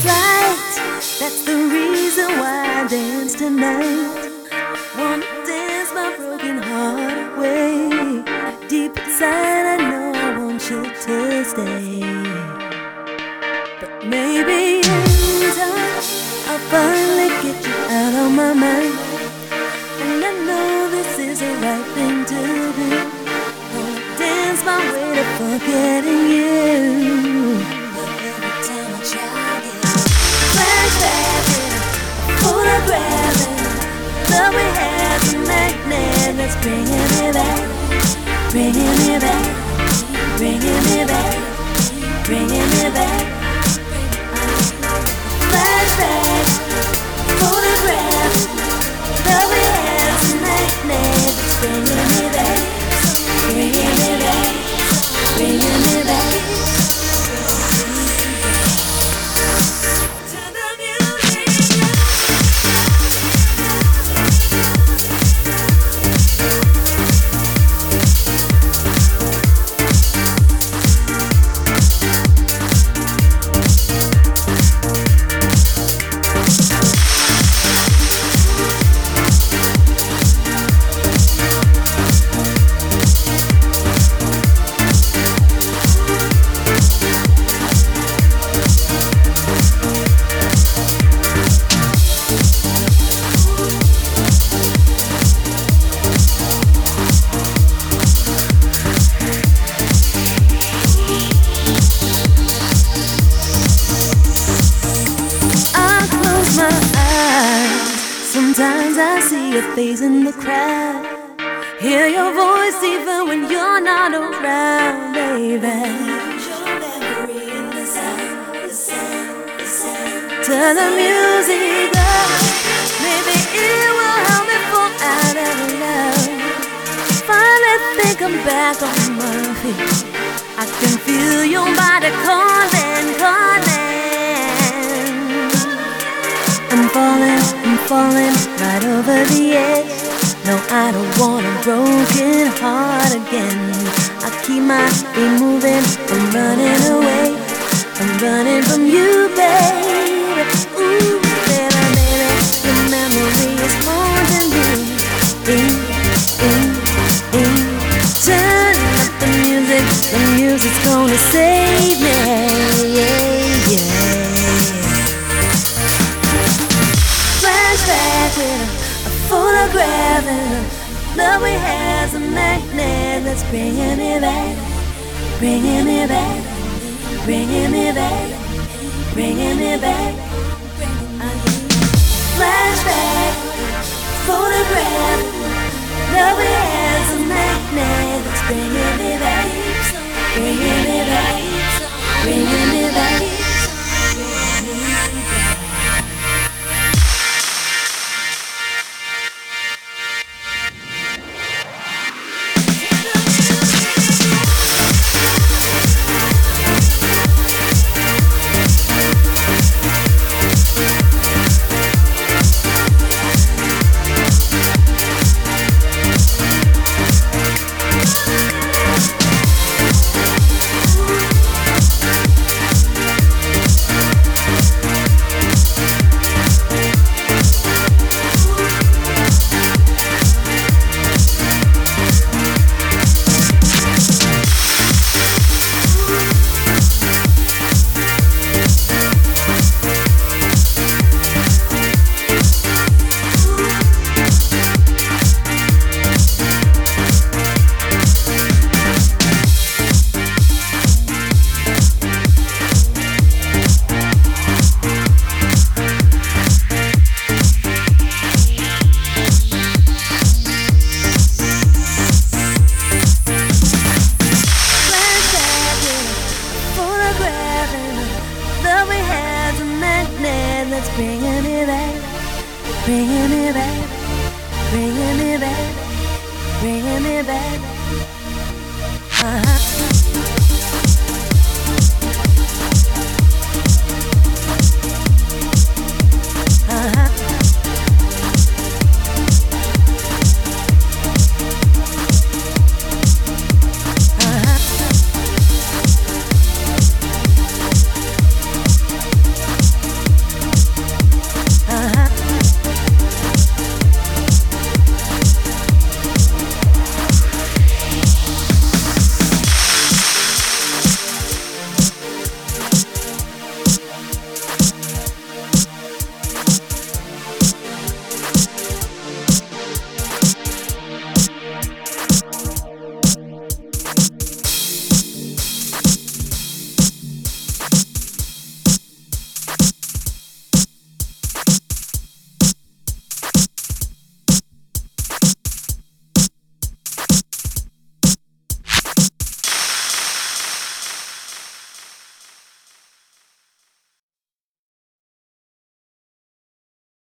right. That's the reason why I dance tonight. Wanna dance my broken heart away. Deep inside I know I want you to stay, but maybe in time I'll finally get you out of my mind. And I know this is the right thing to do. Gonna dance my way to forgetting you. But every time I try it, flashback in a photograph, love we had tonight, man, that's bringing me back, bringing me back, bringing me back, bringing me back. Flashback, photograph, love we had tonight, man, that's bringing me back, bringing me back, bringing me back. Sometimes I see your face in the crowd, hear your voice even when you're not around, baby. Turn the music up, maybe it will help me fall out of love. Finally think I'm back on my feet. I can feel your body calling, calling. I'm falling right over the edge. No, I don't want a broken heart again. I keep my feet moving, I'm running away. I'm running from you, baby. Ooh, baby, baby, your memory is haunting me. Turn up the music's gonna save me. Yeah, yeah. Flashback with a photograph, and love we had's a magnet that's bringing me back, bringing me back, bringing me back, bringing me back. Flashback, photograph, love we had's a magnet that's bringing me back, bringing me back, bringing me back. That's bringing me back, bringing me back, bringing me back, bringing me back.